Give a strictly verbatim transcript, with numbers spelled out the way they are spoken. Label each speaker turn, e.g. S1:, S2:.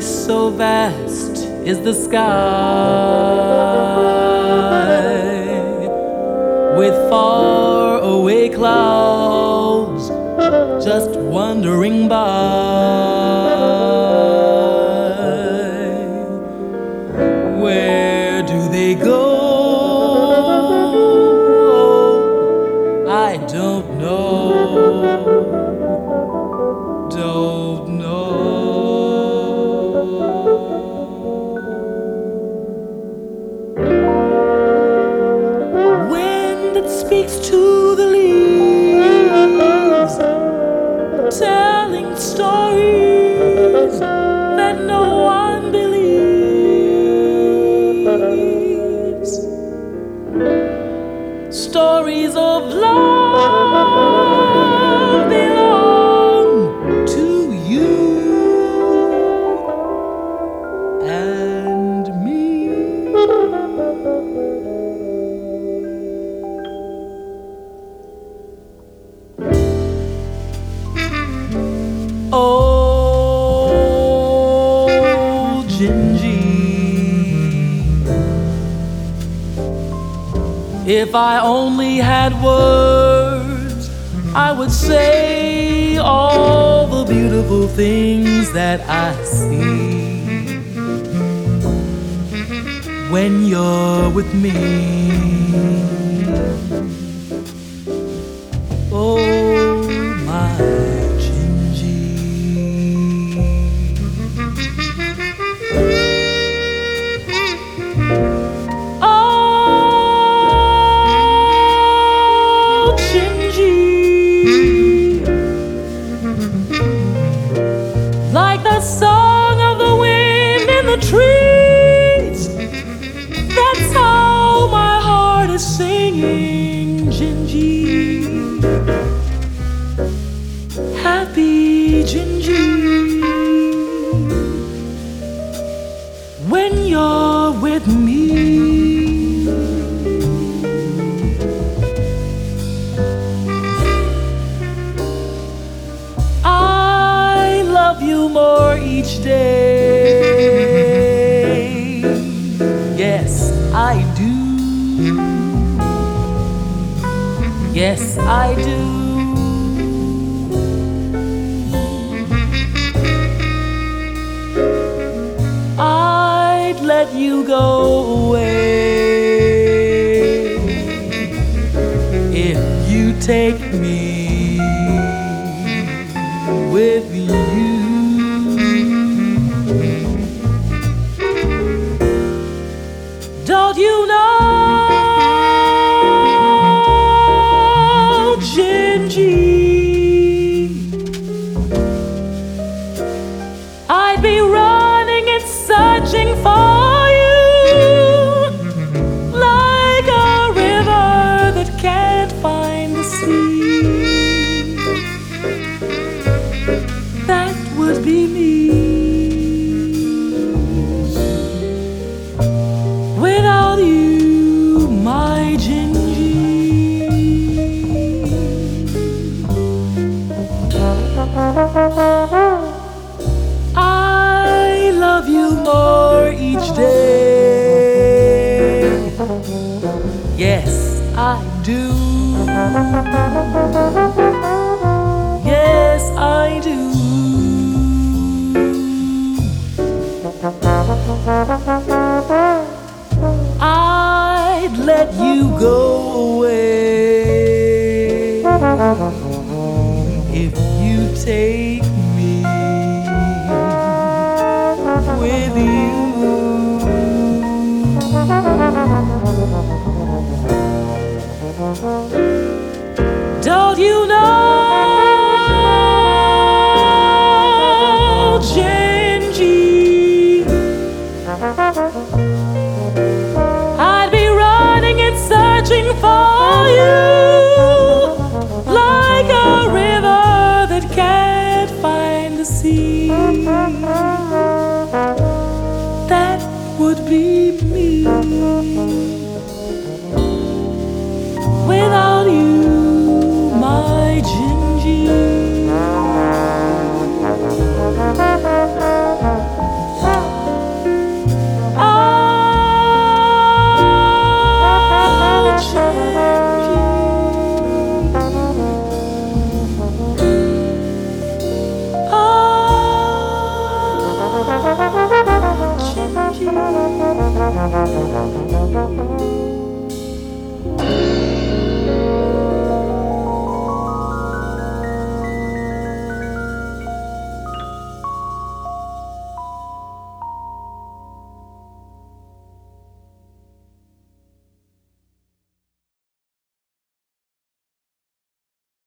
S1: so vast is the sky, with far away clouds just wandering by. Where do they go? I don't know, don't know. Wind that speaks to the leaves, telling stories that no one believes, stories of love belong to you and me. Oh, Gingy, if I only had words, I would say all the beautiful things that I see when you're with me. Oh, my like the song of the wind in the trees, that's how my heart is singing, Gingy. Happy Gingy, when you're with me. You more each day. Yes, I do. Yes, I do. I'd let you go away if you take me with you. Don't you know, Gingy, I'd be running and searching for you, like a river that can't find the sea. That would be me. Without you, my Gingy, I love you more each day. Yes, I do. Yes, I do. I'd let you go away if you take me with you. Don't you know, Gingy, I'd be running and searching for you, like a river that can't find the sea. That would be